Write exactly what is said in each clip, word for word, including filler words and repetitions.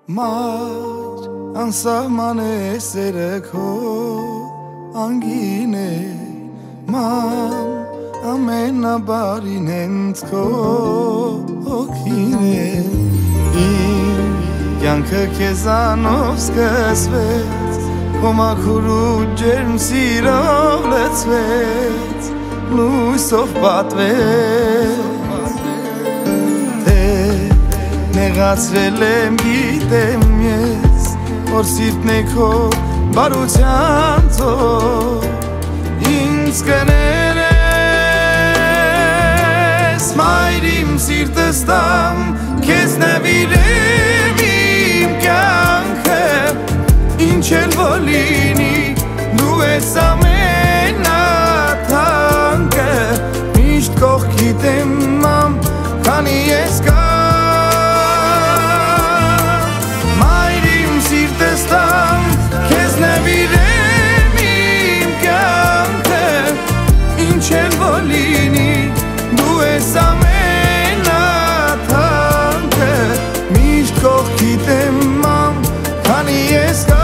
Մայր անսահման է սերը քո անգին է ման ամենաբարին հենց քո հոգին է իմ կյանքը քեզանով սկսվեց քո մաքուր ու ջերմ սիրով լցվեց լույսով պատվեց նեղացրել եմ գիտեմ ես որ սիրտն է քո բարության ծով ինձ կներես մայր իմ սիրտս տամ քեզ նվիրեմ իմ կյանքը ինչ էլ որ լինի դու ես ամենաթանկը միշտ կողքիդ եմ ամ քանի ես կա Քեզ նվիրեմ իմ կյանքը ինչ էլ որ լինի դու ես ամենաթանկը միշտ կողքիդ եմ ամ քանի ես կա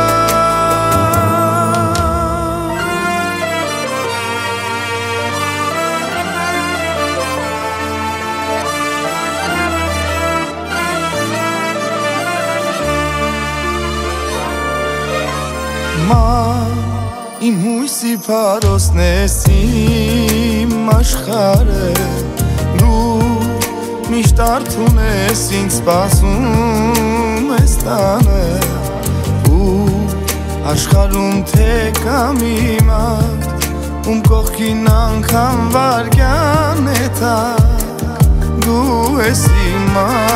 Իմ հույսի փարոսն ես իմ աշխարհը դու միշտ արթուն ես ինձ սպասում ես տանը ու աշխարհում թե կա մի մարդ ում կողքին անգամ վայրկյան է տակ դու ես իմ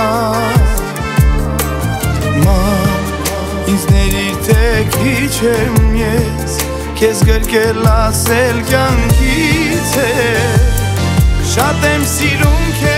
ինձ ներիր թե քիչ եմ ես Քեզ գրկել ասել կյանքից է Շատ եմ սիրում քեզ